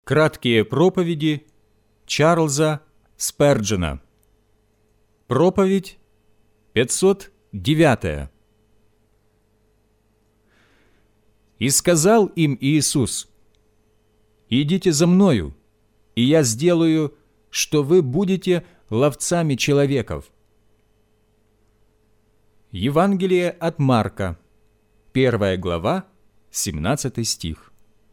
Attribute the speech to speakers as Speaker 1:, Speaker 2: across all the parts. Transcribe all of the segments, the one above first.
Speaker 1: Краткие проповеди Чарльза Сперджена. Проповедь 509. «И сказал им Иисус: идите за Мною, и Я сделаю, что вы будете ловцами человеков». Евангелие от Марка, 1 глава, 17 стих.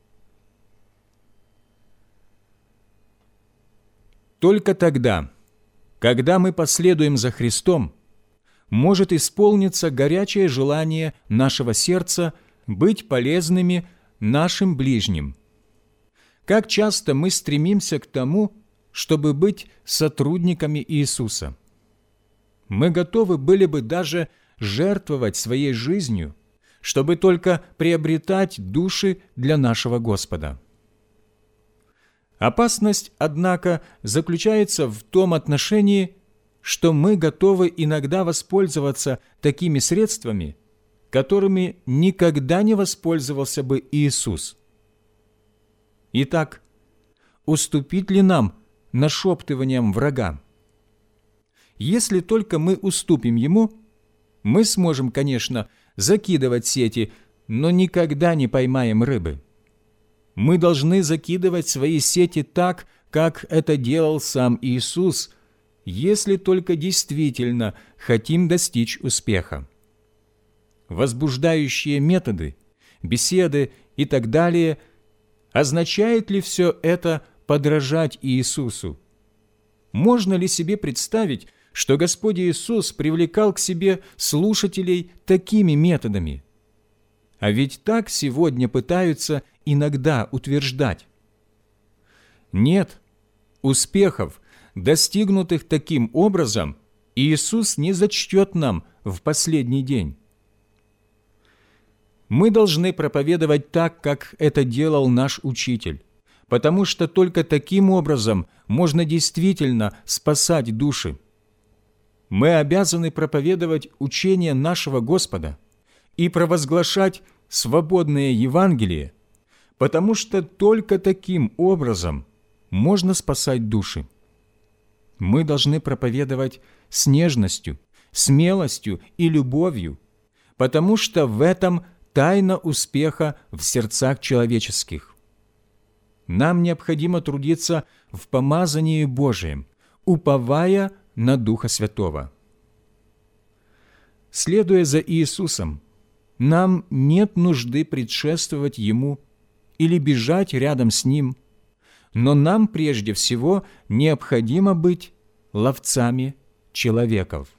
Speaker 1: Только тогда, когда мы последуем за Христом, может исполниться горячее желание нашего сердца быть полезными нашим ближним. Как часто мы стремимся к тому, чтобы быть сотрудниками Иисуса. Мы готовы были бы даже жертвовать своей жизнью, чтобы только приобретать души для нашего Господа. Опасность, однако, заключается в том отношении, что мы готовы иногда воспользоваться такими средствами, которыми никогда не воспользовался бы Иисус. Итак, уступить ли нам нашептываниям врага? Если только мы уступим ему, мы сможем, конечно, закидывать сети, но никогда не поймаем рыбы. Мы должны закидывать свои сети так, как это делал сам Иисус, если только действительно хотим достичь успеха. Возбуждающие методы, беседы и так далее, означает ли все это подражать Иисусу? Можно ли себе представить, что Господь Иисус привлекал к себе слушателей такими методами? А ведь так сегодня пытаются иногда утверждать. Нет, успехов, достигнутых таким образом, Иисус не зачтет нам в последний день. Мы должны проповедовать так, как это делал наш Учитель, потому что только таким образом можно действительно спасать души. Мы обязаны проповедовать учение нашего Господа и провозглашать свободное Евангелие, потому что только таким образом можно спасать души. Мы должны проповедовать с нежностью, смелостью и любовью, потому что в этом тайна успеха в сердцах человеческих. Нам необходимо трудиться в помазании Божием, уповая на Духа Святого. Следуя за Иисусом, нам нет нужды предшествовать Ему или бежать рядом с Ним, но нам прежде всего необходимо быть ловцами человеков.